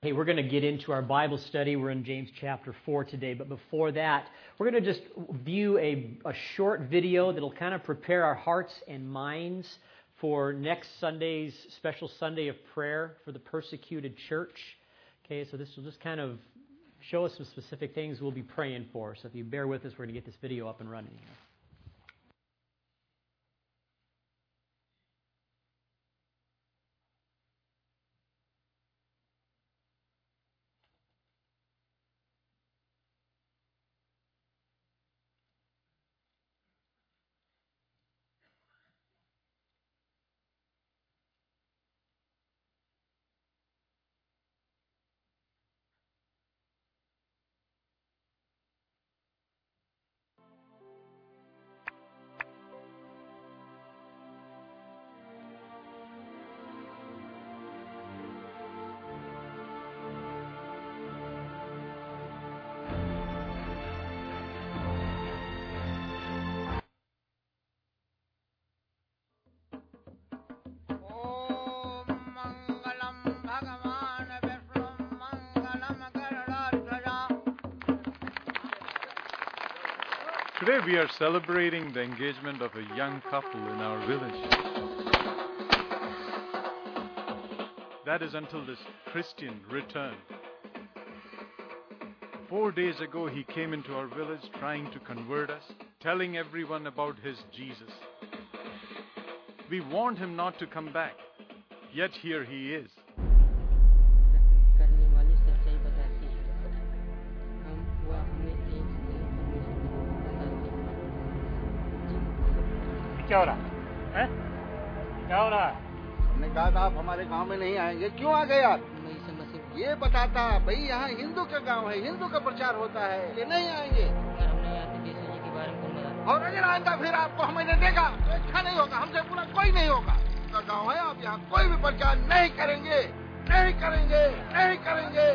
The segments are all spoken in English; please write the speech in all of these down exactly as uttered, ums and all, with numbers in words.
Hey, we're going to get into our Bible study. We're in James chapter four today, but before that, we're going to just view a, a short video that'll kind of prepare our hearts and minds for next Sunday's special Sunday of prayer for the persecuted church. Okay, so this will just kind of show us some specific things we'll be praying for. So if you bear with us, we're going to get this video up and running here. Today we are celebrating the engagement of a young couple in our village. That is until this Christian returned. Four days ago he came into our village trying to convert us, telling everyone about his Jesus. We warned him not to come back, yet here he is. क्या हो रहा है? क्या हो रहा है? हमने कहा था आप हमारे गांव में नहीं आएंगे, क्यों आ गए आप? ये बताता भाई यहाँ हिंदू का गांव है, हिंदू का प्रचार होता है, ये नहीं आएंगे। हमने यहाँ पे देश के बारे में और अगर आएगा फिर आपको हमें देगा तो अच्छा नहीं होगा, हमसे पूरा कोई नहीं होगा। का गाँव है, आप यहाँ कोई भी प्रचार नहीं करेंगे, नहीं करेंगे, नहीं करेंगे।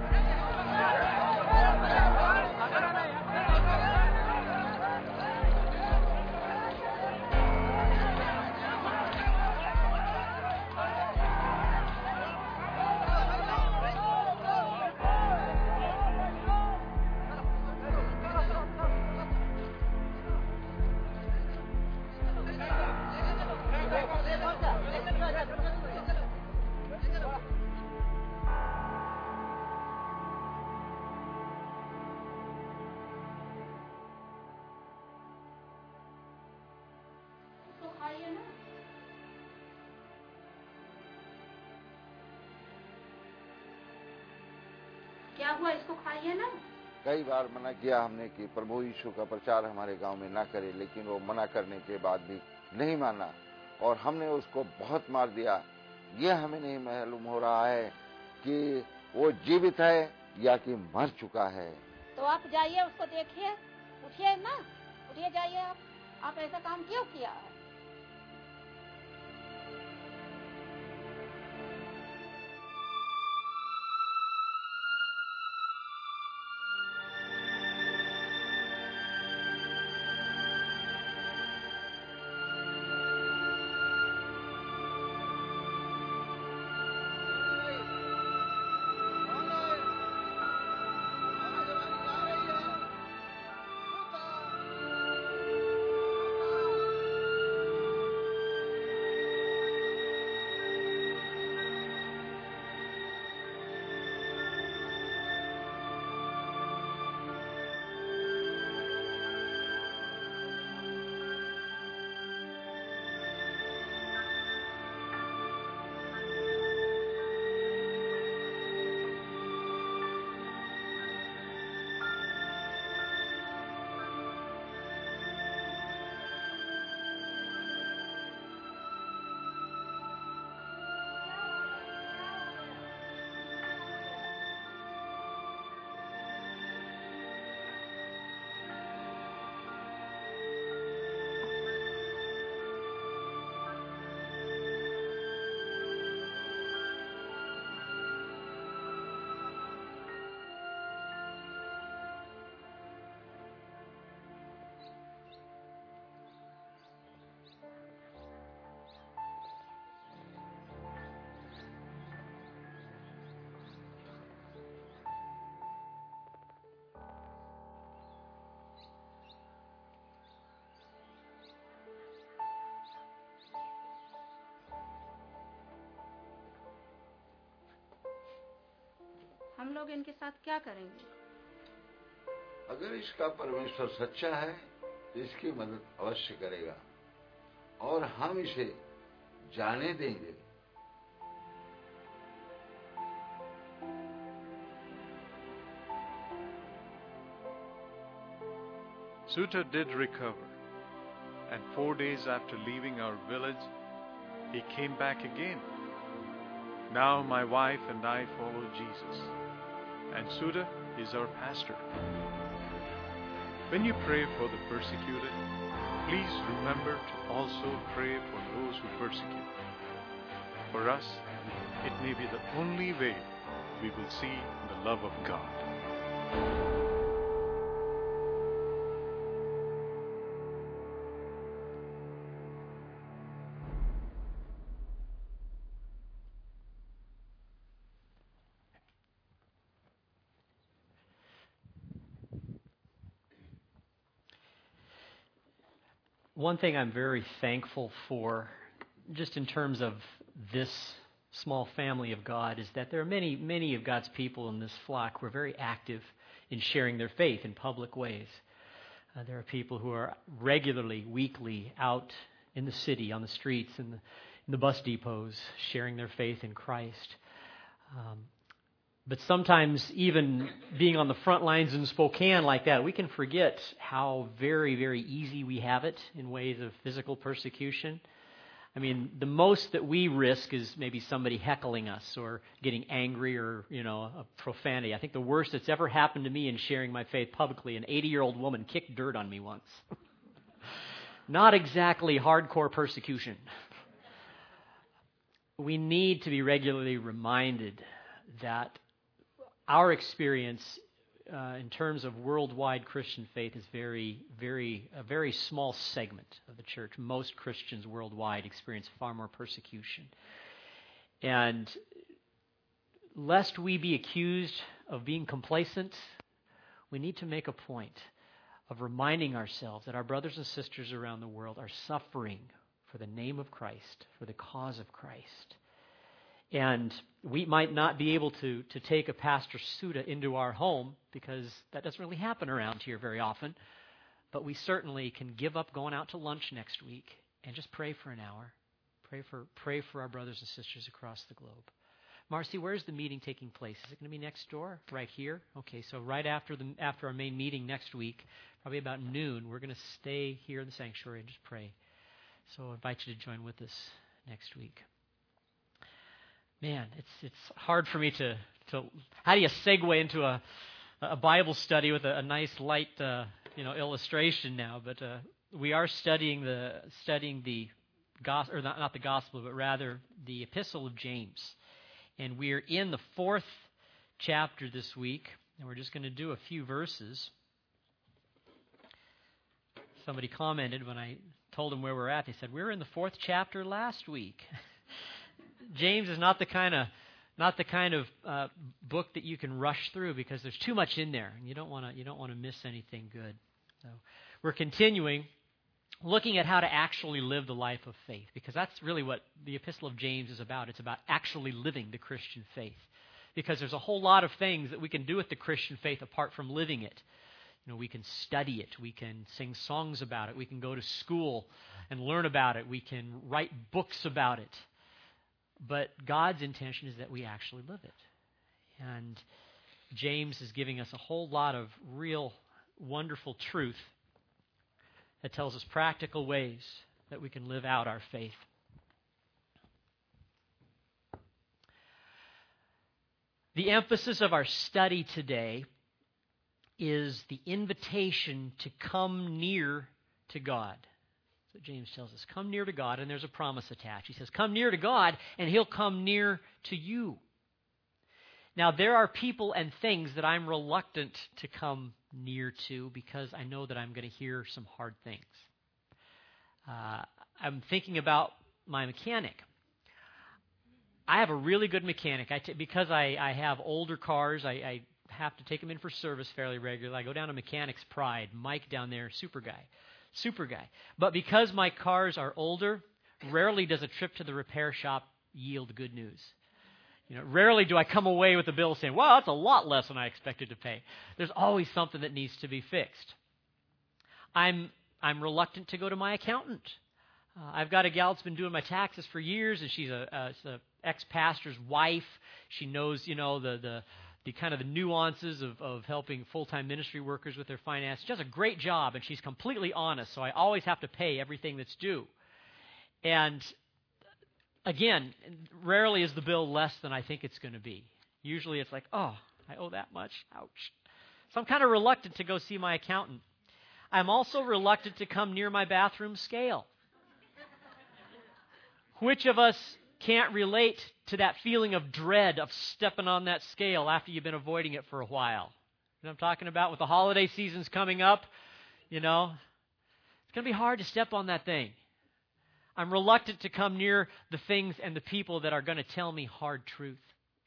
क्या हुआ, इसको खाइए ना। कई बार मना किया हमने कि प्रभु यीशु का प्रचार हमारे गांव में ना करे, लेकिन वो मना करने के बाद भी नहीं माना और हमने उसको बहुत मार दिया। ये हमें नहीं मालूम हो रहा है कि वो जीवित है या कि मर चुका है। तो आप जाइए, उसको देखिए, उठिए ना, उठिए जाइए। आप आप ऐसा काम क्यों किया है? हम लोग इनके साथ क्या करेंगे? अगर इसका परमेश्वर सच्चा है तो इसकी मदद अवश्य करेगा और हम इसे जाने देंगे। Suta did recover, and four days after leaving our village, he came back again. Now my wife and I follow Jesus, and Suta is our pastor. When you pray for the persecuted, please remember to also pray for those who persecute. For us, it may be the only way we will see the love of God. One thing I'm very thankful for, just in terms of this small family of God, is that there are many, many of God's people in this flock who are very active in sharing their faith in public ways. Uh, there are people who are regularly, weekly out in the city, on the streets, in the, in the bus depots, sharing their faith in Christ. Um, But sometimes even being on the front lines in Spokane like that, we can forget how very, very easy we have it in ways of physical persecution. I mean, the most that we risk is maybe somebody heckling us or getting angry or, you know, a profanity. I think the worst that's ever happened to me in sharing my faith publicly, an eighty-year-old woman kicked dirt on me once. Not exactly hardcore persecution. We need to be regularly reminded that our experience uh, in terms of worldwide Christian faith is very, very, a very small segment of the church. Most Christians worldwide experience far more persecution. And lest we be accused of being complacent, we need to make a point of reminding ourselves that our brothers and sisters around the world are suffering for the name of Christ, for the cause of Christ. And we might not be able to, to take a Pastor Suta into our home because that doesn't really happen around here very often. But we certainly can give up going out to lunch next week and just pray for an hour. Pray for pray for our brothers and sisters across the globe. Marcy, where's the meeting taking place? Is it going to be next door? Right here? Okay, so right after the after our main meeting next week, probably about noon, we're going to stay here in the sanctuary and just pray. So I invite you to join with us next week. Man, it's it's hard for me to, to how do you segue into a a Bible study with a, a nice light uh, you know illustration now? But uh, we are studying the studying the gospel, or not, not the gospel, but rather the Epistle of James, and we're in the fourth chapter this week, and we're just going to do a few verses. Somebody commented when I told them where we're at. They said we were in the fourth chapter last week. James is not the kind of not the kind of uh, book that you can rush through because there's too much in there, and you don't want to you don't want to miss anything good. So we're continuing looking at how to actually live the life of faith, because that's really what the Epistle of James is about. It's about actually living the Christian faith, because there's a whole lot of things that we can do with the Christian faith apart from living it. You know, we can study it, we can sing songs about it, we can go to school and learn about it, we can write books about it. But God's intention is that we actually live it. And James is giving us a whole lot of real wonderful truth that tells us practical ways that we can live out our faith. The emphasis of our study today is the invitation to come near to God. So James tells us, come near to God, and there's a promise attached. He says, come near to God, and He'll come near to you. Now, there are people and things that I'm reluctant to come near to because I know that I'm going to hear some hard things. Uh, I'm thinking about my mechanic. I have a really good mechanic. I t- because I, I have older cars, I, I have to take them in for service fairly regularly. I go down to Mechanic's Pride. Mike down there, super guy. Super guy. But because my cars are older, rarely does a trip to the repair shop yield good news. You know, rarely do I come away with the bill saying, well, that's a lot less than I expected to pay. There's always something that needs to be fixed. I'm I'm reluctant to go to my accountant. Uh, I've got a gal that's been doing my taxes for years, and she's a, a, a ex-pastor's wife. She knows, you know, the the, the kind of the nuances of, of helping full-time ministry workers with their finances. She does a great job, and she's completely honest, so I always have to pay everything that's due. And again, rarely is the bill less than I think it's going to be. Usually it's like, oh, I owe that much? Ouch. So I'm kind of reluctant to go see my accountant. I'm also reluctant to come near my bathroom scale. Which of us can't relate to that feeling of dread of stepping on that scale after you've been avoiding it for a while? You know what I'm talking about? With the holiday seasons coming up, you know, it's going to be hard to step on that thing. I'm reluctant to come near the things and the people that are going to tell me hard truth.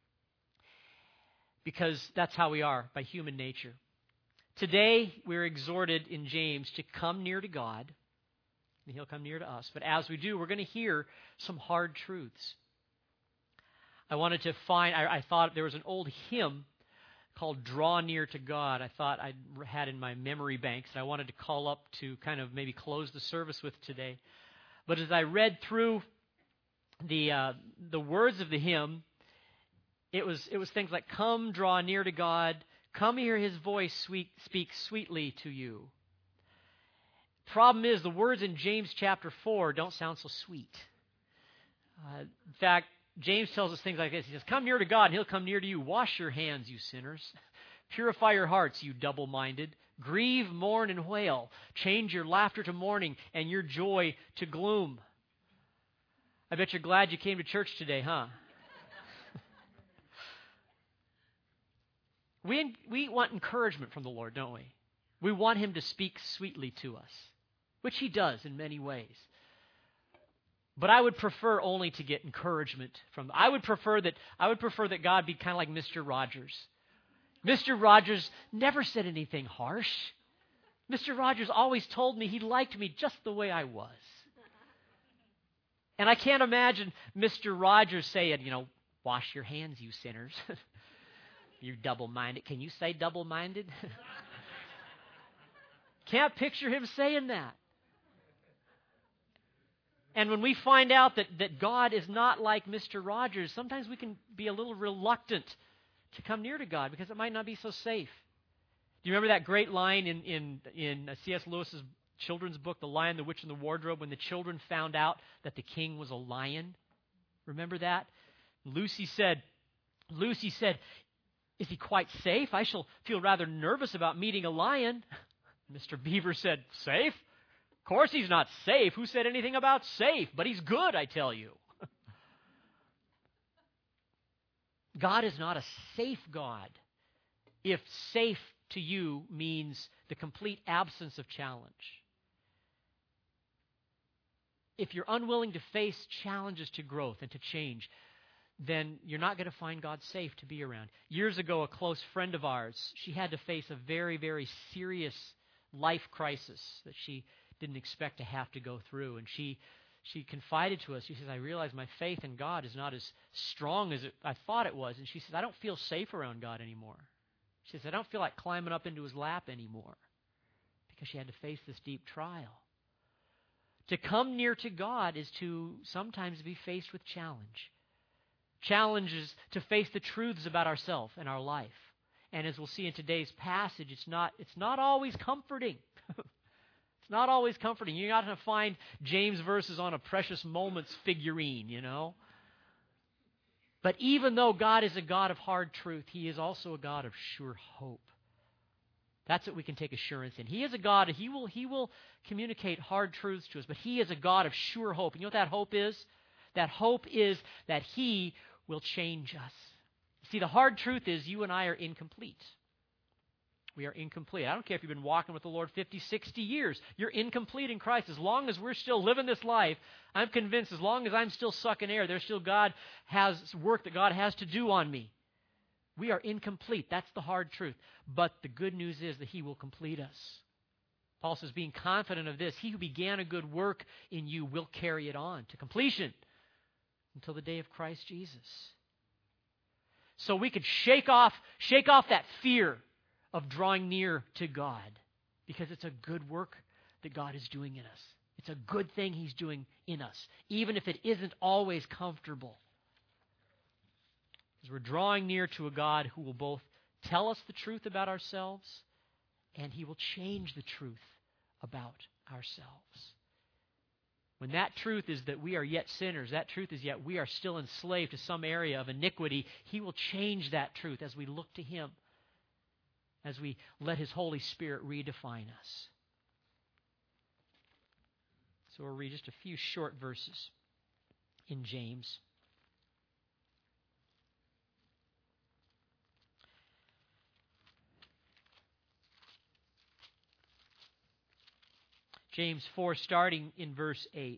Because that's how we are by human nature. Today, we're exhorted in James to come near to God, and He'll come near to us. But as we do, we're going to hear some hard truths. I wanted to find, I, I thought there was an old hymn called Draw Near to God. I thought I had in my memory banks, and I wanted to call up to kind of maybe close the service with today. But as I read through the uh, the words of the hymn, it was it was things like, come draw near to God, come hear His voice sweet, speak sweetly to you. Problem is, the words in James chapter four don't sound so sweet. Uh, in fact, James tells us things like this. He says, come near to God, and He'll come near to you. Wash your hands, you sinners. Purify your hearts, you double-minded. Grieve, mourn, and wail. Change your laughter to mourning and your joy to gloom. I bet you're glad you came to church today, huh? we, we want encouragement from the Lord, don't we? We want Him to speak sweetly to us, which He does in many ways. But I would prefer only to get encouragement from. I would prefer that I would prefer that God be kind of like Mister Rogers. Mister Rogers never said anything harsh. Mister Rogers always told me he liked me just the way I was. And I can't imagine Mister Rogers saying, you know, wash your hands, you sinners. You're double-minded. Can you say double-minded? Can't picture him saying that. And when we find out that, that God is not like Mister Rogers, sometimes we can be a little reluctant to come near to God because it might not be so safe. Do you remember that great line in, in, in C S Lewis's children's book, The Lion, the Witch, and the Wardrobe, when the children found out that the king was a lion? Remember that? Lucy said, Lucy said, is he quite safe? I shall feel rather nervous about meeting a lion. Mister Beaver said, safe? Of course he's not safe. Who said anything about safe? But he's good, I tell you. God is not a safe God if safe to you means the complete absence of challenge. If you're unwilling to face challenges to growth and to change, then you're not going to find God safe to be around. Years ago, a close friend of ours, she had to face a very, very serious life crisis that she didn't expect to have to go through. And she She confided to us, she says, I realize my faith in God is not as strong as it, I thought it was. And she says, I don't feel safe around God anymore. She says, I don't feel like climbing up into His lap anymore. Because she had to face this deep trial. To come near to God is to sometimes be faced with challenge. Challenge is to face the truths about ourselves and our life. And as we'll see in today's passage, it's not, it's not always comforting. It's not always comforting. You're not going to find James verses on a precious moments figurine, you know. But even though God is a God of hard truth, He is also a God of sure hope. That's what we can take assurance in. He is a God, He will, he will communicate hard truths to us, but He is a God of sure hope. And you know what that hope is? That hope is that He will change us. See, the hard truth is you and I are incomplete. We are incomplete. I don't care if you've been walking with the Lord fifty, sixty years. You're incomplete in Christ. As long as we're still living this life, I'm convinced as long as I'm still sucking air, there's still God has work that God has to do on me. We are incomplete. That's the hard truth. But the good news is that He will complete us. Paul says, being confident of this, He who began a good work in you will carry it on to completion until the day of Christ Jesus. so we could shake off, shake off that fear of drawing near to God, because it's a good work that God is doing in us. It's a good thing He's doing in us, even if it isn't always comfortable. Because we're drawing near to a God who will both tell us the truth about ourselves, and He will change the truth about ourselves. When that truth is that we are yet sinners, that truth is yet we are still enslaved to some area of iniquity, He will change that truth as we look to Him, as we let His Holy Spirit redefine us. So we'll read just a few short verses in James. James four, starting in verse eight.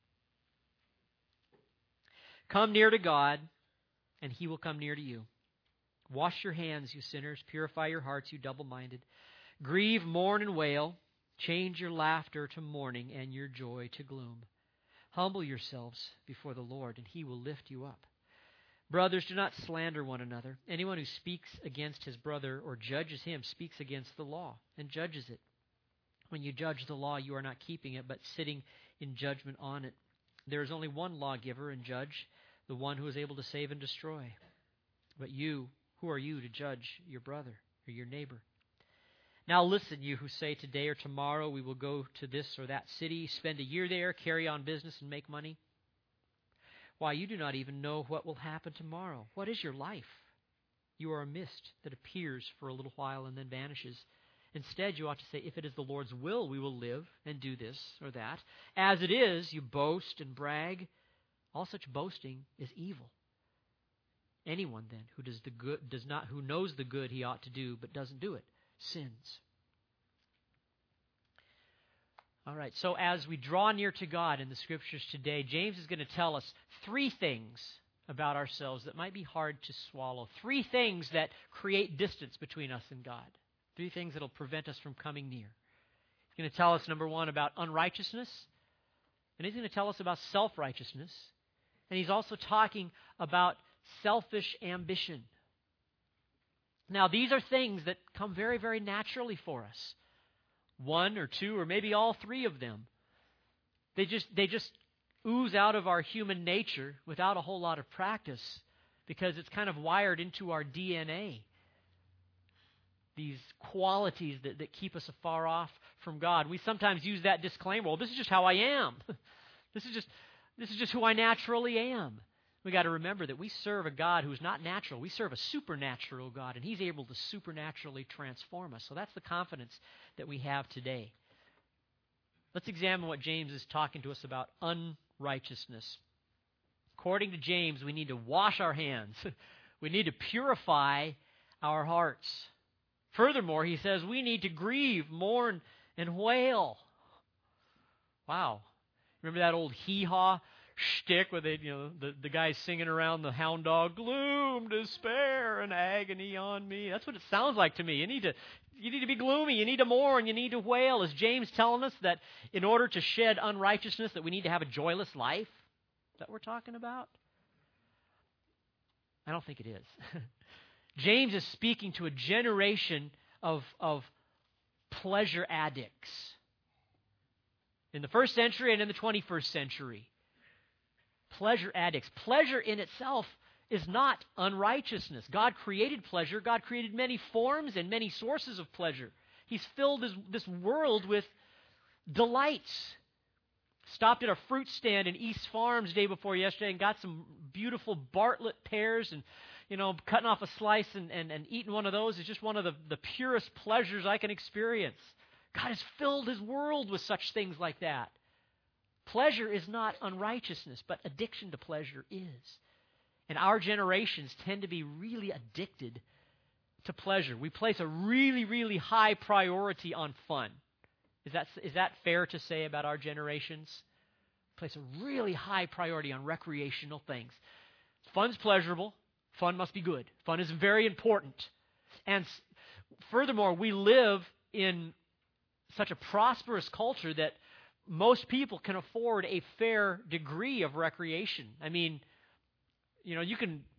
Come near to God, and He will come near to you. Wash your hands, you sinners. Purify your hearts, you double-minded. Grieve, mourn, and wail. Change your laughter to mourning and your joy to gloom. Humble yourselves before the Lord, and He will lift you up. Brothers, do not slander one another. Anyone who speaks against his brother or judges him speaks against the law and judges it. When you judge the law, you are not keeping it, but sitting in judgment on it. There is only one lawgiver and judge, the one who is able to save and destroy. But you, who are you to judge your brother or your neighbor? Now listen, you who say today or tomorrow we will go to this or that city, spend a year there, carry on business, and make money. Why, you do not even know what will happen tomorrow. What is your life? You are a mist that appears for a little while and then vanishes. Instead, you ought to say, if it is the Lord's will, we will live and do this or that. As it is, you boast and brag. All such boasting is evil. Anyone then who does the good does not who knows the good he ought to do but doesn't do it sins. All right, so as we draw near to God in the Scriptures today, James is going to tell us three things about ourselves that might be hard to swallow. Three things that create distance between us and God. Three things that will prevent us from coming near. He's going to tell us, number one, about unrighteousness. And he's going to tell us about self-righteousness. And he's also talking about selfish ambition. Now, these are things that come very, very naturally for us. One or two or maybe all three of them. They just, they just ooze out of our human nature without a whole lot of practice because it's kind of wired into our D N A. These qualities that, that keep us afar off from God. We sometimes use that disclaimer, well, this is just how I am. This is just this is just who I naturally am. We got to remember that we serve a God who is not natural. We serve a supernatural God, and He's able to supernaturally transform us. So that's the confidence that we have today. Let's examine what James is talking to us about unrighteousness. According to James, we need to wash our hands. We need to purify our hearts. Furthermore, he says we need to grieve, mourn, and wail. Wow. Remember that old hee-haw shtick where they, you know, the, the guys singing around the hound dog, gloom, despair, and agony on me. That's what it sounds like to me. You need to you need to be gloomy, you need to mourn, you need to wail. Is James telling us that in order to shed unrighteousness that we need to have a joyless life? Is that what we're talking about? I don't think it is. James is speaking to a generation of, of pleasure addicts in the first century and in the twenty-first century. Pleasure addicts. Pleasure in itself is not unrighteousness. God created pleasure. God created many forms and many sources of pleasure. He's filled this, this world with delights. Stopped at a fruit stand in East Farms day before yesterday and got some beautiful Bartlett pears, and you know, cutting off a slice and, and, and eating one of those is just one of the, the purest pleasures I can experience. God has filled His world with such things like that. Pleasure is not unrighteousness, but addiction to pleasure is. And our generations tend to be really addicted to pleasure. We place a really, really high priority on fun. Is that, is that fair to say about our generations? We place a really high priority on recreational things. Fun's pleasurable. Fun must be good. Fun is very important. And furthermore, we live in such a prosperous culture that most people can afford a fair degree of recreation. I mean, you know, you can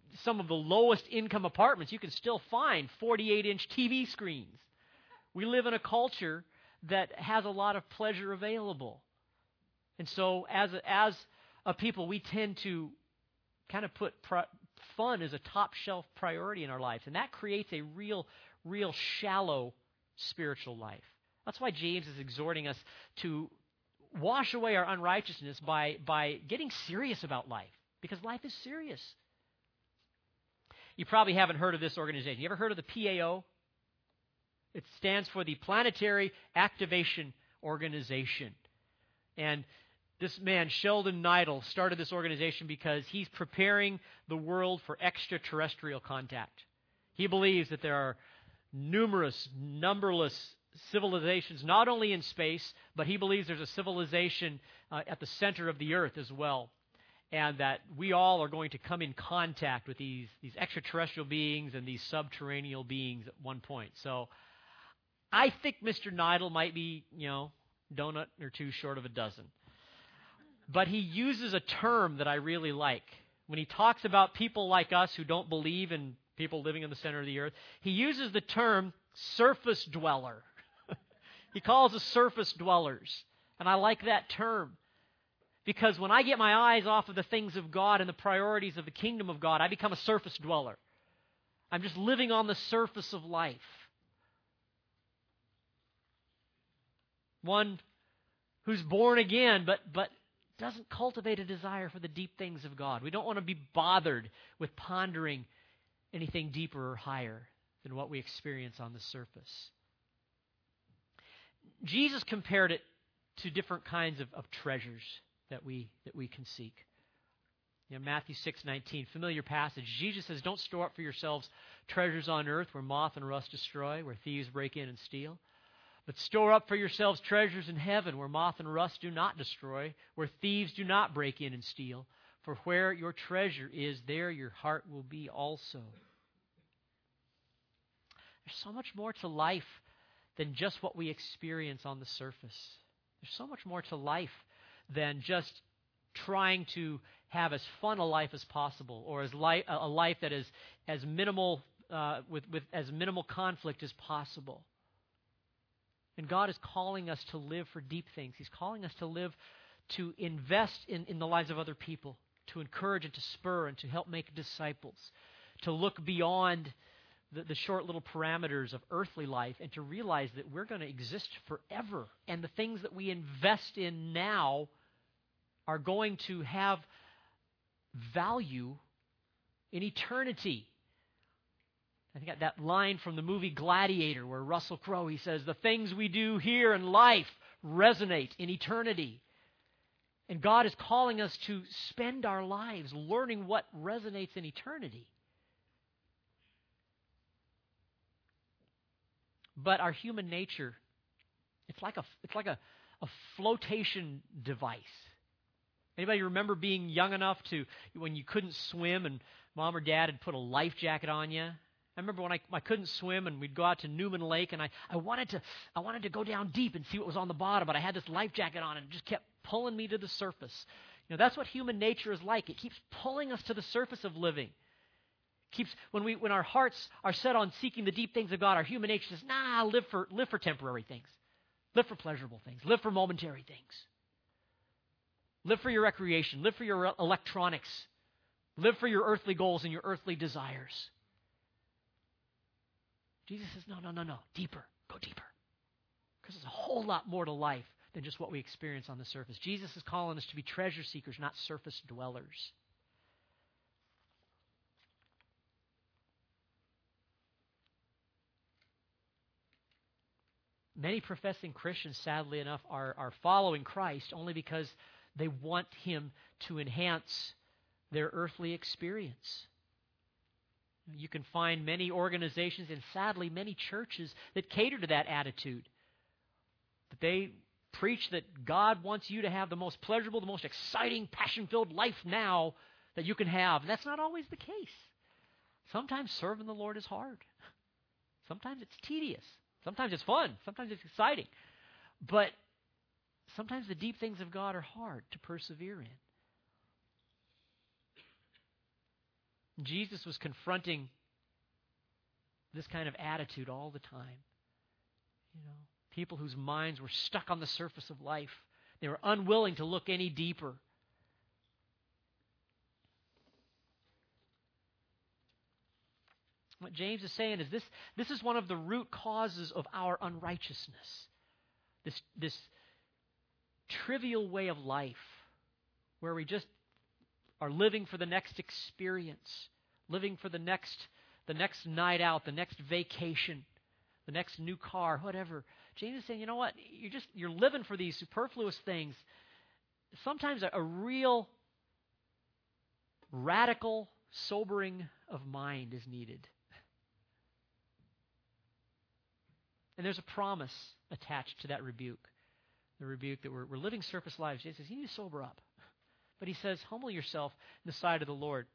some of the lowest income apartments, you can still find forty-eight inch T V screens. We live in a culture that has a lot of pleasure available. And so as a, as a people, we tend to kind of put pri- fun as a top shelf priority in our lives. And that creates a real, real shallow spiritual life. That's why James is exhorting us to wash away our unrighteousness by, by getting serious about life. Because life is serious. You probably haven't heard of this organization. You ever heard of the P A O? It stands for the Planetary Activation Organization. And this man, Sheldon Neidl, started this organization because he's preparing the world for extraterrestrial contact. He believes that there are numerous, numberless civilizations, not only in space, but he believes there's a civilization uh, at the center of the earth as well. And that we all are going to come in contact with these, these extraterrestrial beings and these subterranean beings at one point. So I think Mister Neidl might be, you know, donut or two short of a dozen. But he uses a term that I really like. When he talks about people like us who don't believe in people living in the center of the earth, he uses the term surface dweller. He calls us surface dwellers. And I like that term. Because when I get my eyes off of the things of God and the priorities of the kingdom of God, I become a surface dweller. I'm just living on the surface of life. One who's born again, but but doesn't cultivate a desire for the deep things of God. We don't want to be bothered with pondering anything deeper or higher than what we experience on the surface. Jesus compared it to different kinds of, of treasures that we that we can seek. You know, Matthew six nineteen, familiar passage. Jesus says, "Don't store up for yourselves treasures on earth where moth and rust destroy, where thieves break in and steal. But store up for yourselves treasures in heaven where moth and rust do not destroy, where thieves do not break in and steal. For where your treasure is, there your heart will be also." There's so much more to life than just what we experience on the surface. There's so much more to life than just trying to have as fun a life as possible, or as li- a life that is as minimal uh, with, with as minimal conflict as possible. And God is calling us to live for deep things. He's calling us to live to invest in, in the lives of other people, to encourage and to spur and to help make disciples, to look beyond the, the short little parameters of earthly life and to realize that we're going to exist forever. And the things that we invest in now are going to have value in eternity. I think that line from the movie Gladiator where Russell Crowe, he says, "The things we do here in life resonate in eternity." And God is calling us to spend our lives learning what resonates in eternity. But our human nature, it's like a it's like a, a flotation device. Anybody remember being young enough to, when you couldn't swim and mom or dad had put a life jacket on you? I remember when I, I couldn't swim and we'd go out to Newman Lake and I, I wanted to I wanted to go down deep and see what was on the bottom, but I had this life jacket on and it just kept pulling me to the surface. You know, that's what human nature is like. It keeps pulling us to the surface of living. Keeps when we when our hearts are set on seeking the deep things of God, our human nature says, "Nah, live for live for temporary things. Live for pleasurable things. Live for momentary things. Live for your recreation. Live for your electronics. Live for your earthly goals and your earthly desires." Jesus says, no, no, no, no. Deeper. Go deeper. Because there's a whole lot more to life than just what we experience on the surface. Jesus is calling us to be treasure seekers, not surface dwellers. Many professing Christians, sadly enough, are, are following Christ only because they want Him to enhance their earthly experience. You can find many organizations and sadly many churches that cater to that attitude. That they preach that God wants you to have the most pleasurable, the most exciting, passion-filled life now that you can have. And that's not always the case. Sometimes serving the Lord is hard. Sometimes it's tedious. Sometimes it's fun. Sometimes it's exciting. But sometimes the deep things of God are hard to persevere in. Jesus was confronting this kind of attitude all the time. You know, people whose minds were stuck on the surface of life. They were unwilling to look any deeper. What James is saying is this, this is one of the root causes of our unrighteousness. This, this trivial way of life where we just are living for the next experience, living for the next, the next night out, the next vacation, the next new car, whatever. James is saying, you know what? You're just you're living for these superfluous things. Sometimes a, a real radical sobering of mind is needed. And there's a promise attached to that rebuke. The rebuke that we're, we're living surface lives. Jesus says, you need to sober up. But he says, humble yourself in the sight of the Lord,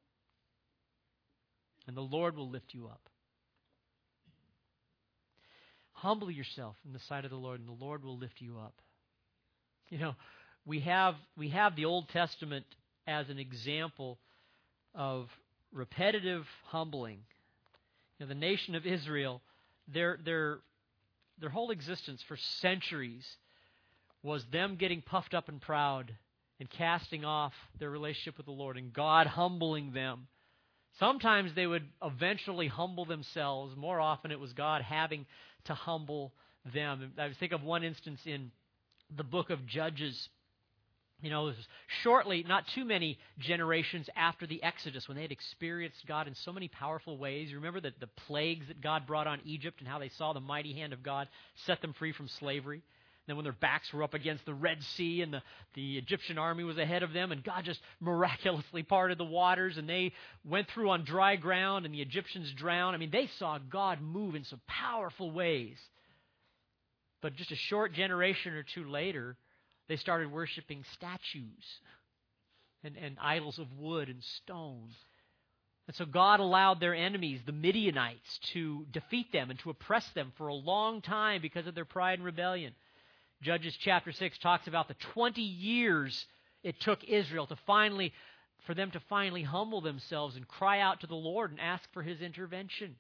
and the Lord will lift you up. Humble yourself in the sight of the Lord, and the Lord will lift you up. You know, we have we have the Old Testament as an example of repetitive humbling. You know, the nation of Israel, their their their whole existence for centuries was them getting puffed up and proud and casting off their relationship with the Lord, and God humbling them. Sometimes they would eventually humble themselves. More often it was God having to humble them. I think of one instance in the book of Judges. You know, this was shortly, not too many generations after the Exodus, when they had experienced God in so many powerful ways. You remember the, the plagues that God brought on Egypt and how they saw the mighty hand of God set them free from slavery. Then when their backs were up against the Red Sea and the, the Egyptian army was ahead of them, and God just miraculously parted the waters, and they went through on dry ground and the Egyptians drowned. I mean, they saw God move in some powerful ways. But just a short generation or two later, they started worshiping statues and, and idols of wood and stone. And so God allowed their enemies, the Midianites, to defeat them and to oppress them for a long time because of their pride and rebellion. Judges chapter six talks about the twenty years it took Israel to finally, for them to finally humble themselves and cry out to the Lord and ask for His intervention.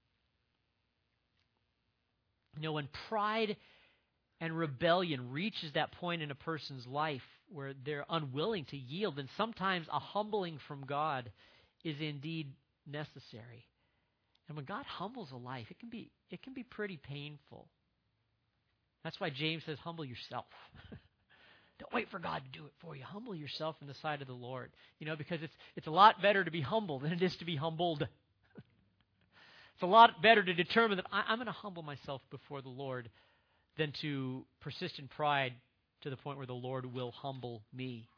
You know, when pride and rebellion reaches that point in a person's life where they're unwilling to yield, then sometimes a humbling from God is indeed necessary. And when God humbles a life, it can be it can be pretty painful. That's why James says, humble yourself. Don't wait for God to do it for you. Humble yourself in the sight of the Lord. You know, because it's it's a lot better to be humble than it is to be humbled. It's a lot better to determine that I, I'm going to humble myself before the Lord than to persist in pride to the point where the Lord will humble me.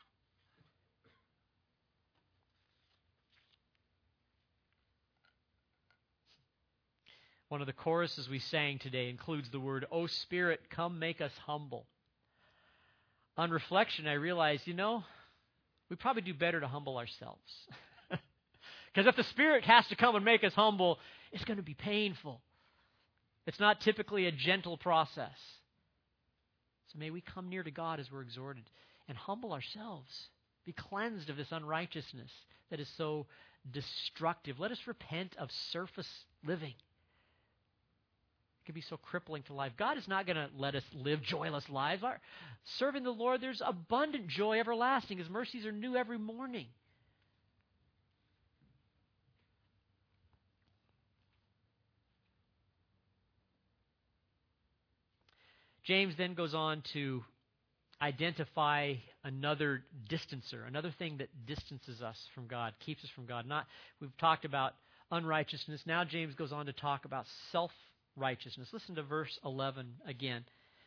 One of the choruses we sang today includes the word, "O Spirit, come make us humble." On reflection, I realized, you know, we probably do better to humble ourselves. Because if the Spirit has to come and make us humble, it's going to be painful. It's not typically a gentle process. So may we come near to God as we're exhorted and humble ourselves. Be cleansed of this unrighteousness that is so destructive. Let us repent of surface living. It can be so crippling to life. God is not going to let us live joyless lives. Our, serving the Lord, there's abundant joy everlasting. His mercies are new every morning. James then goes on to identify another distancer, another thing that distances us from God, keeps us from God. Not we've talked about unrighteousness. Now James goes on to talk about self-righteousness. Listen to verse eleven again.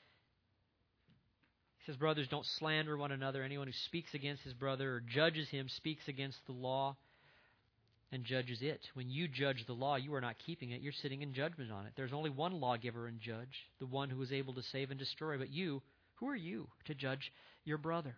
He says, "Brothers, don't slander one another. Anyone who speaks against his brother or judges him speaks against the law and judges it. When you judge the law, you are not keeping it. You're sitting in judgment on it. There's only one lawgiver and judge, the one who is able to save and destroy. But you, who are you to judge your brother?"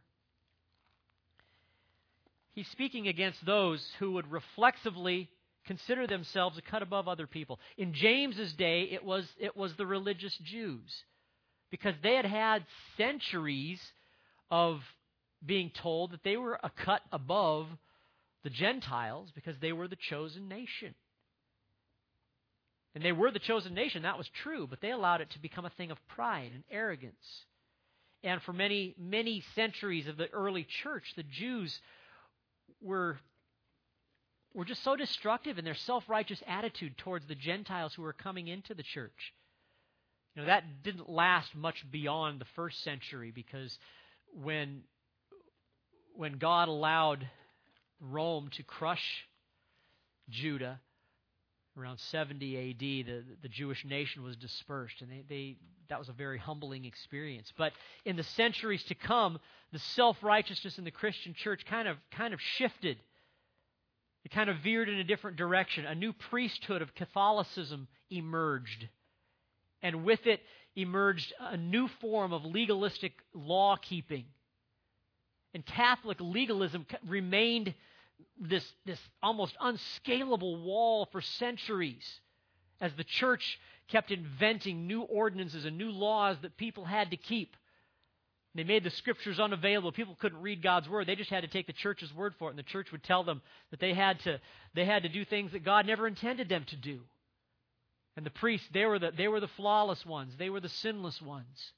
He's speaking against those who would reflexively consider themselves a cut above other people. In James's day, it was it was the religious Jews, because they had had centuries of being told that they were a cut above the Gentiles because they were the chosen nation. And they were the chosen nation, that was true, but they allowed it to become a thing of pride and arrogance. And for many, many centuries of the early church, the Jews were, were just so destructive in their self-righteous attitude towards the Gentiles who were coming into the church. You know, that didn't last much beyond the first century, because when, when God allowed Rome to crush Judah, around seventy A D, the, the Jewish nation was dispersed, and they, they that was a very humbling experience. But in the centuries to come, the self-righteousness in the Christian church kind of kind of shifted. It kind of veered in a different direction. A new priesthood of Catholicism emerged. And with it emerged a new form of legalistic law-keeping. And Catholic legalism remained This, this almost unscalable wall for centuries as the church kept inventing new ordinances and new laws that people had to keep. They made the Scriptures unavailable. People couldn't read God's Word. They just had to take the church's word for it, and the church would tell them that they had to, they had to do things that God never intended them to do. And the priests, they were the, they were the flawless ones. They were the sinless ones.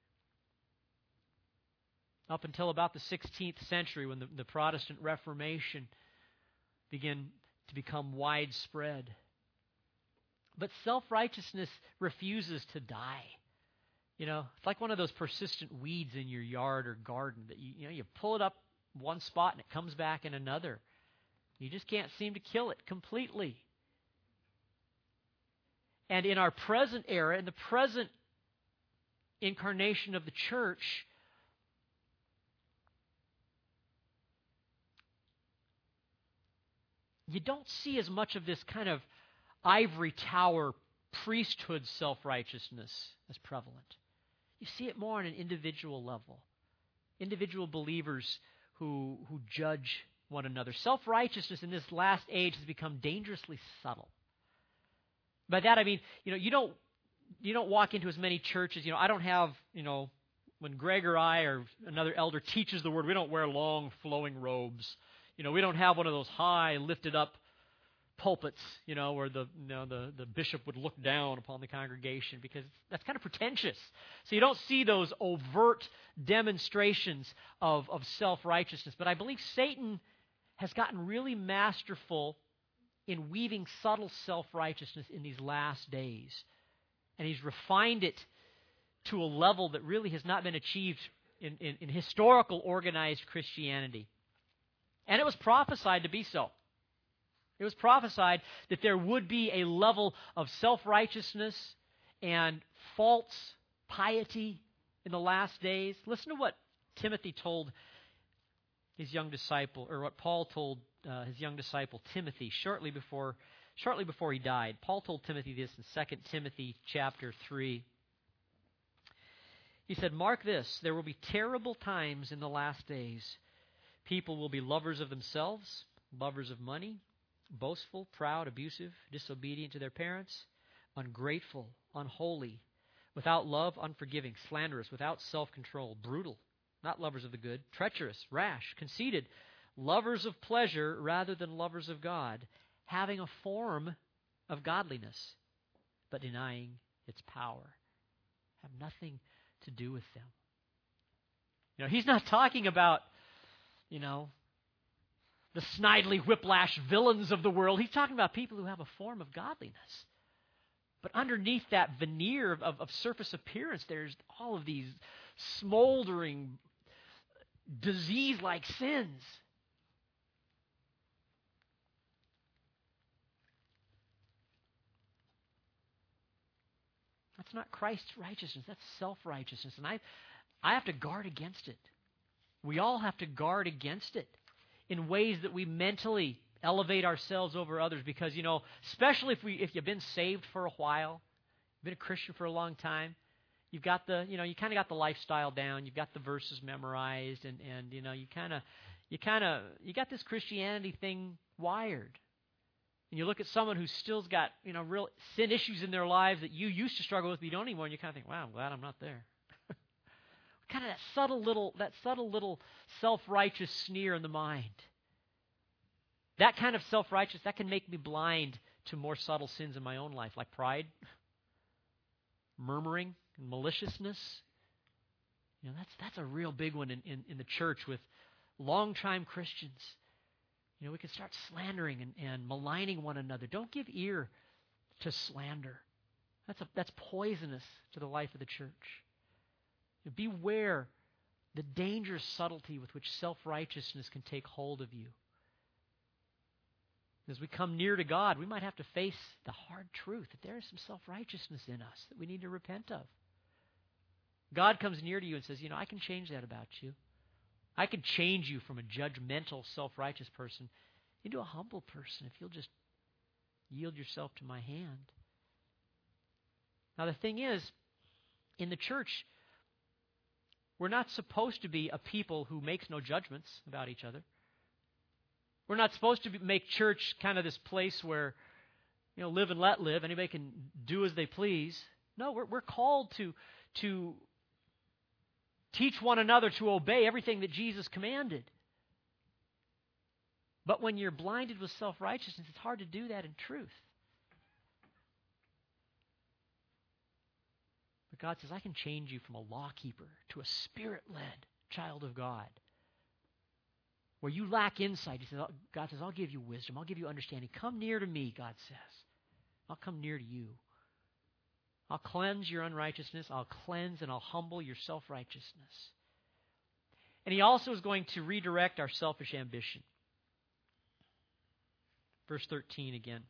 Up until about the sixteenth century, when the, the Protestant Reformation began to become widespread. But self-righteousness refuses to die. You know, it's like one of those persistent weeds in your yard or garden that you, you know, you pull it up one spot and it comes back in another. You just can't seem to kill it completely. And in our present era, in the present incarnation of the church, you don't see as much of this kind of ivory tower priesthood self-righteousness as prevalent. You see it more on an individual level. Individual believers who, who judge one another. Self-righteousness in this last age has become dangerously subtle. By that I mean, you know, you don't you don't walk into as many churches. You know, I don't have, you know, when Greg or I or another elder teaches the word, we don't wear long flowing robes. You know, we don't have one of those high lifted up pulpits, you know, where the you know the, the bishop would look down upon the congregation, because that's kind of pretentious. So you don't see those overt demonstrations of, of self-righteousness. But I believe Satan has gotten really masterful in weaving subtle self-righteousness in these last days. And he's refined it to a level that really has not been achieved in, in, in historical organized Christianity. And it was prophesied to be so. It was prophesied that there would be a level of self-righteousness and false piety in the last days. Listen to what Timothy told his young disciple, or what Paul told uh, his young disciple Timothy shortly before, shortly before he died. Paul told Timothy this in Second Timothy chapter three. He said, "Mark this, there will be terrible times in the last days. People will be lovers of themselves, lovers of money, boastful, proud, abusive, disobedient to their parents, ungrateful, unholy, without love, unforgiving, slanderous, without self-control, brutal, not lovers of the good, treacherous, rash, conceited, lovers of pleasure rather than lovers of God, having a form of godliness, but denying its power." Have nothing to do with them. You know, he's not talking about, you know, the snidely whiplash villains of the world. He's talking about people who have a form of godliness. But underneath that veneer of, of, of surface appearance, there's all of these smoldering, disease-like sins. That's not Christ's righteousness. That's self-righteousness. And I, I have to guard against it. We all have to guard against it in ways that we mentally elevate ourselves over others. Because, you know, especially if we if you've been saved for a while, been a Christian for a long time, you've got the, you know, you kind of got the lifestyle down, you've got the verses memorized, and, and you know, you kind of, you kind of, you got this Christianity thing wired. And you look at someone who's still got, you know, real sin issues in their lives that you used to struggle with, but you don't anymore, and you kind of think, wow, I'm glad I'm not there. Kind of that subtle little, that subtle little self-righteous sneer in the mind. That kind of self-righteousness, that can make me blind to more subtle sins in my own life, like pride, murmuring, and maliciousness. You know, that's that's a real big one in, in, in the church with long-time Christians. You know, we can start slandering and, and maligning one another. Don't give ear to slander. That's a, that's poisonous to the life of the church. You know, beware the dangerous subtlety with which self-righteousness can take hold of you. As we come near to God, we might have to face the hard truth that there is some self-righteousness in us that we need to repent of. God comes near to you and says, you know, I can change that about you. I can change you from a judgmental, self-righteous person into a humble person if you'll just yield yourself to my hand. Now, the thing is, in the church, we're not supposed to be a people who makes no judgments about each other. We're not supposed to be, make church kind of this place where, you know, live and let live. Anybody can do as they please. No, we're, we're called to, to teach one another to obey everything that Jesus commanded. But when you're blinded with self-righteousness, it's hard to do that in truth. But God says, I can change you from a lawkeeper to a spirit-led child of God. Where you lack insight, he says, God says, I'll give you wisdom. I'll give you understanding. Come near to me, God says. I'll come near to you. I'll cleanse your unrighteousness. I'll cleanse and I'll humble your self-righteousness. And he also is going to redirect our selfish ambition. Verse thirteen again.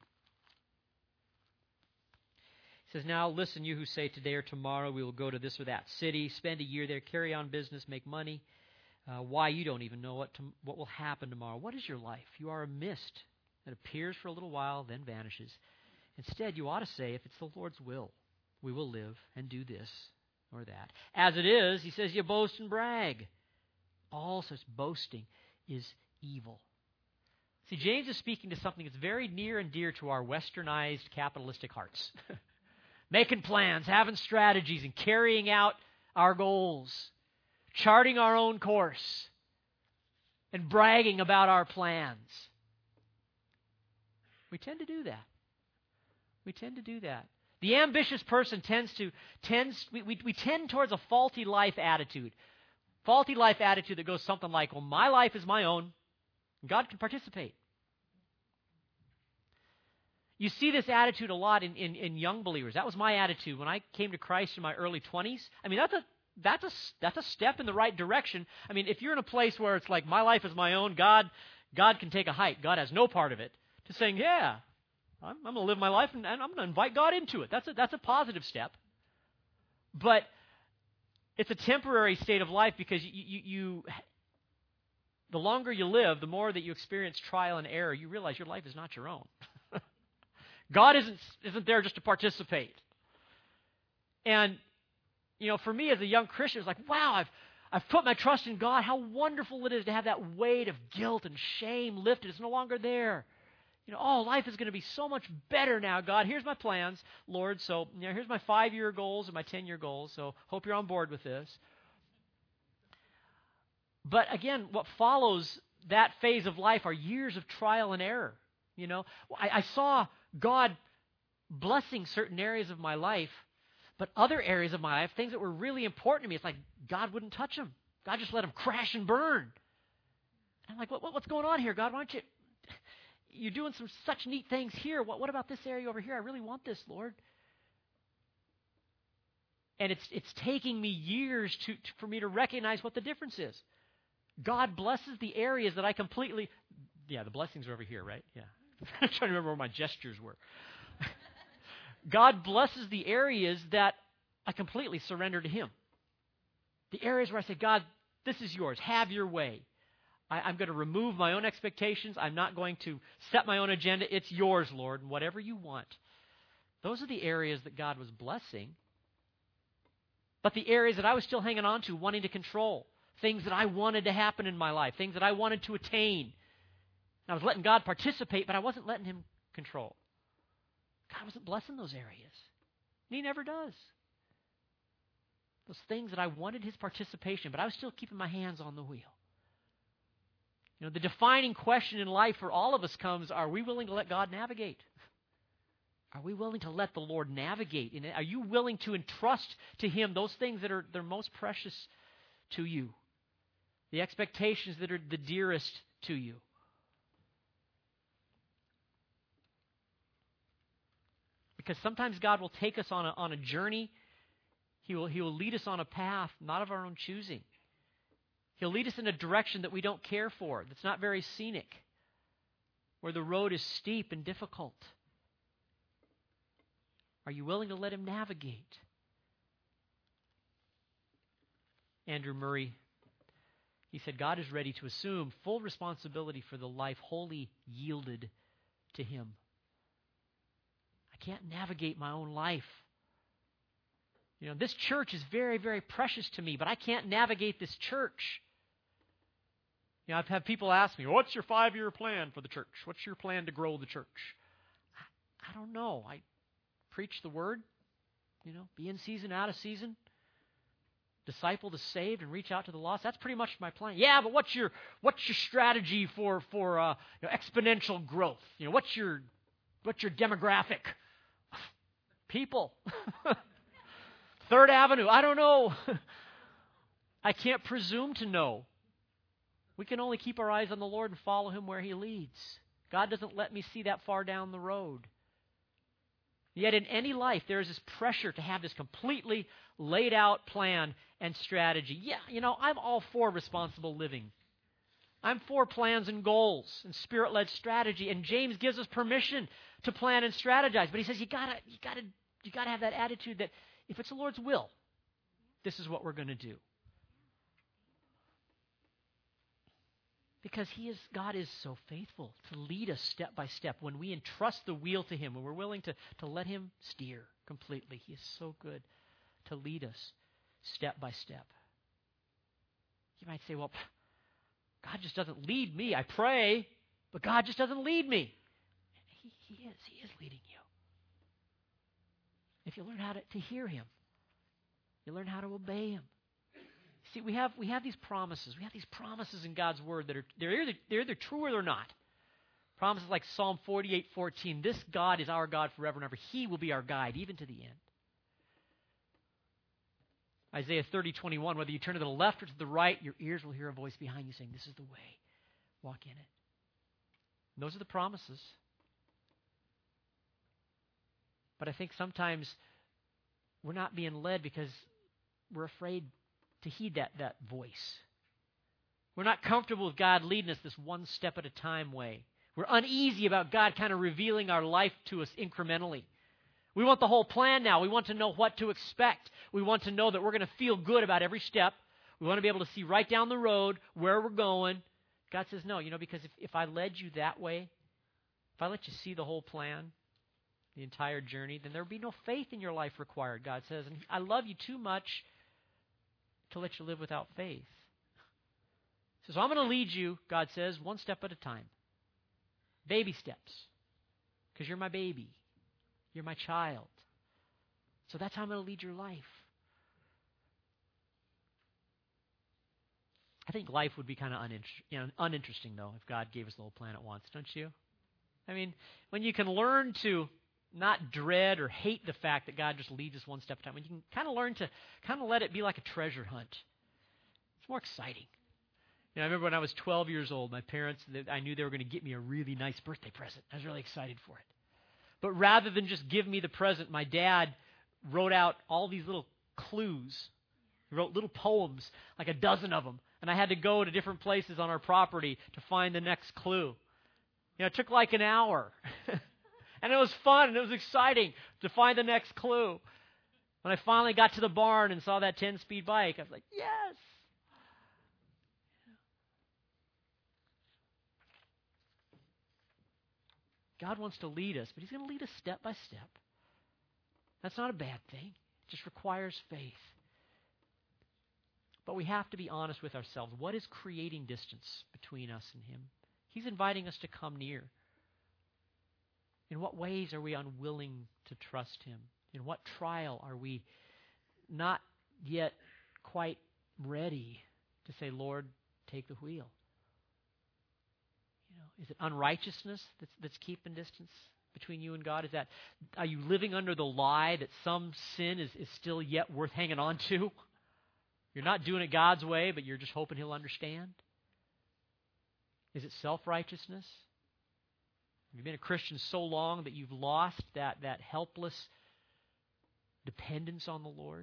He says, now listen, you who say today or tomorrow we will go to this or that city, spend a year there, carry on business, make money. Uh, why you don't even know what to, what will happen tomorrow. What is your life? You are a mist that appears for a little while, then vanishes. Instead, you ought to say, if it's the Lord's will, we will live and do this or that. As it is, he says, you boast and brag. All such boasting is evil. See, James is speaking to something that's very near and dear to our westernized capitalistic hearts. Making plans, having strategies, and carrying out our goals. Charting our own course and bragging about our plans. We tend to do that. We tend to do that. The ambitious person tends to tends we, we, we tend towards a faulty life attitude. Faulty life attitude that goes something like, well, my life is my own. God can participate. You see this attitude a lot in, in, in young believers. That was my attitude when I came to Christ in my early twenties. I mean, that's a That's a, that's a step in the right direction. I mean, if you're in a place where it's like, my life is my own, God God can take a hike. God has no part of it. To saying, yeah, I'm, I'm going to live my life and, and I'm going to invite God into it. That's a, that's a positive step. But it's a temporary state of life because you, you, you, the longer you live, the more that you experience trial and error, you realize your life is not your own. God isn't isn't there just to participate. And you know, for me as a young Christian, it's like, wow, I've I've put my trust in God. How wonderful it is to have that weight of guilt and shame lifted. It's no longer there. You know, oh, life is going to be so much better now, God. Here's my plans, Lord. So, you know, here's my five-year goals and my ten-year goals. So, hope you're on board with this. But again, what follows that phase of life are years of trial and error. You know, I, I saw God blessing certain areas of my life. But other areas of my life, things that were really important to me, it's like God wouldn't touch them. God just let them crash and burn. And I'm like, what, what, what's going on here, God? Why don't you... You're doing some such neat things here. What, what about this area over here? I really want this, Lord. And it's it's taking me years to, to for me to recognize what the difference is. God blesses the areas that I completely... Yeah, the blessings are over here, right? Yeah. I'm trying to remember where my gestures were. God blesses the areas that I completely surrender to Him. The areas where I say, God, this is yours. Have your way. I, I'm going to remove my own expectations. I'm not going to set my own agenda. It's yours, Lord, and whatever you want. Those are the areas that God was blessing. But the areas that I was still hanging on to, wanting to control, things that I wanted to happen in my life, things that I wanted to attain. And I was letting God participate, but I wasn't letting Him control. God wasn't blessing those areas. And He never does. Those things that I wanted His participation, but I was still keeping my hands on the wheel. You know, the defining question in life for all of us comes, are we willing to let God navigate? Are we willing to let the Lord navigate? And are you willing to entrust to Him those things that are they're most precious to you? The expectations that are the dearest to you? Because sometimes God will take us on a, on a journey. He will, he will lead us on a path not of our own choosing. He'll lead us in a direction that we don't care for, that's not very scenic, where the road is steep and difficult. Are you willing to let Him navigate? Andrew Murray, he said, God is ready to assume full responsibility for the life wholly yielded to Him. I can't navigate my own life. You know, this church is very, very precious to me, but I can't navigate this church. You know, I've had people ask me, what's your five-year plan for the church? What's your plan to grow the church? I, I don't know. I preach the word, you know, be in season, out of season, disciple the saved, and reach out to the lost. That's pretty much my plan. Yeah, but what's your what's your strategy for for uh, you know, exponential growth? You know, what's your what's your demographic? People. Third Avenue. I don't know. I can't presume to know. We can only keep our eyes on the Lord and follow Him where He leads. God doesn't let me see that far down the road. Yet in any life, there is this pressure to have this completely laid out plan and strategy. Yeah, you know, I'm all for responsible living. I'm for plans and goals and Spirit-led strategy. And James gives us permission to plan and strategize. But he says you gotta, you gotta, you gotta have that attitude that if it's the Lord's will, this is what we're going to do. Because He is, God is so faithful to lead us step by step. When we entrust the wheel to Him, when we're willing to, to let Him steer completely, He is so good to lead us step by step. You might say, well, God just doesn't lead me. I pray, but God just doesn't lead me. He, he is. He is leading you. If you learn how to, to hear Him, you learn how to obey Him. See, we have we have these promises. We have these promises in God's Word that are they're either, they're either true or they're not. Promises like Psalm forty-eight fourteen. This God is our God forever and ever. He will be our guide even to the end. Isaiah thirty twenty-one. Whether you turn to the left or to the right, your ears will hear a voice behind you saying, "This is the way. Walk in it." And those are the promises. But I think sometimes we're not being led because we're afraid to heed that, that voice. We're not comfortable with God leading us this one step at a time way. We're uneasy about God kind of revealing our life to us incrementally. We want the whole plan now. We want to know what to expect. We want to know that we're going to feel good about every step. We want to be able to see right down the road where we're going. God says, no, you know, because if, if I led you that way, if I let you see the whole plan, the entire journey, then there would be no faith in your life required, God says. And I love you too much to let you live without faith. So, so I'm going to lead you, God says, one step at a time. Baby steps. Because you're my baby. You're my child. So that's how I'm going to lead your life. I think life would be kind of uninter- you know, uninteresting, though, if God gave us the whole plan at once, don't you? I mean, when you can learn to not dread or hate the fact that God just leads us one step at a time, when you can kind of learn to kind of let it be like a treasure hunt, it's more exciting. You know, I remember when I was twelve years old, my parents, I knew they were going to get me a really nice birthday present. I was really excited for it. But rather than just give me the present, my dad wrote out all these little clues. He wrote little poems, like a dozen of them. And I had to go to different places on our property to find the next clue. You know, it took like an hour. And it was fun and it was exciting to find the next clue. When I finally got to the barn and saw that ten-speed bike, I was like, yes! God wants to lead us, but He's going to lead us step by step. That's not a bad thing. It just requires faith. But we have to be honest with ourselves. What is creating distance between us and Him? He's inviting us to come near. In what ways are we unwilling to trust Him? In what trial are we not yet quite ready to say, Lord, take the wheel? You know, is it unrighteousness that's, that's keeping distance between you and God? Is that, are you living under the lie that some sin is, is still yet worth hanging on to? You're not doing it God's way, but you're just hoping He'll understand? Is it self-righteousness? Have you been a Christian so long that you've lost that, that helpless dependence on the Lord?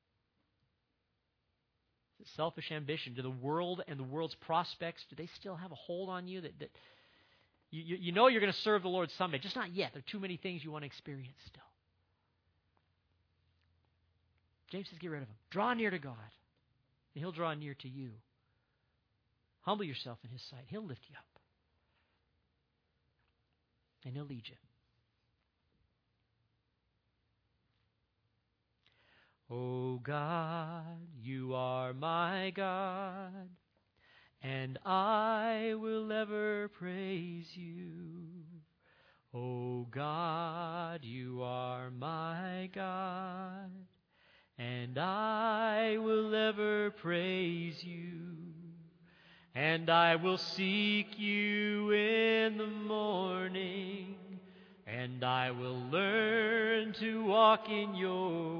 Is it selfish ambition? Do the world and the world's prospects, do they still have a hold on you? That, that you, you know you're going to serve the Lord someday, just not yet. There are too many things you want to experience still. James says, get rid of them. Draw near to God, and He'll draw near to you. Humble yourself in His sight. He'll lift you up. And He'll lead you. O God, you are my God, and I will ever praise you. O God, you are my God, and I will ever praise you. And I will seek you in the morning, and I will learn to walk in your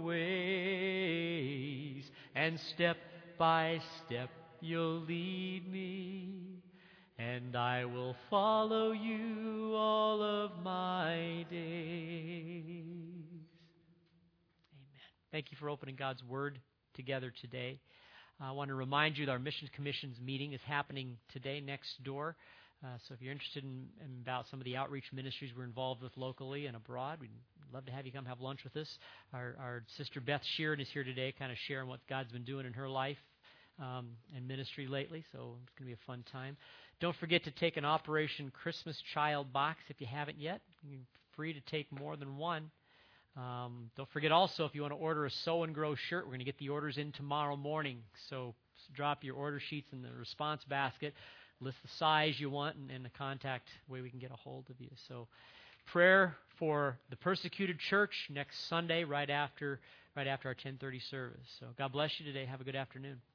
ways. And step by step you'll lead me, and I will follow you all of my days. Amen. Thank you for opening God's Word together today. I want to remind you that our Missions Commission's meeting is happening today next door. Uh, so if you're interested in, in about some of the outreach ministries we're involved with locally and abroad, we'd love to have you come have lunch with us. Our, our sister Beth Sheeran is here today, kind of sharing what God's been doing in her life um, and ministry lately. So it's going to be a fun time. Don't forget to take an Operation Christmas Child box if you haven't yet. You're free to take more than one. Um, don't forget also, if you want to order a Sow and Grow shirt, we're going to get the orders in tomorrow morning. So drop your order sheets in the response basket. List the size you want and, and the contact way we can get a hold of you. So prayer for the persecuted church next Sunday right after right after our ten thirty service. So God bless you today. Have a good afternoon.